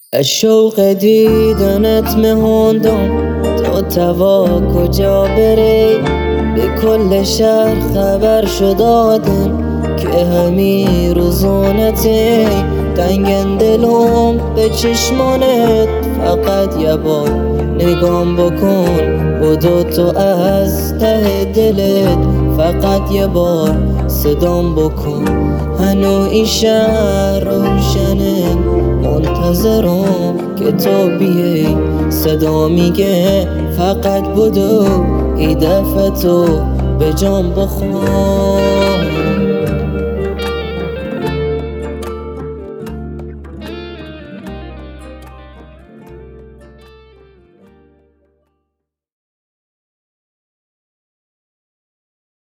شوق دیدنت مهندم تا توا کجا بری. به کل شهر خبر شدادن که همی روزونتی. تنگن دلم به چشمانت فقط یه بار نگام بکن. بدو تو از ته دلت فقط یه بار صدام بکن. هنو این شهر روشنه منتظرم که تو بیای. صدا میگه فقط بدو ای دفعه تو به جام بخور.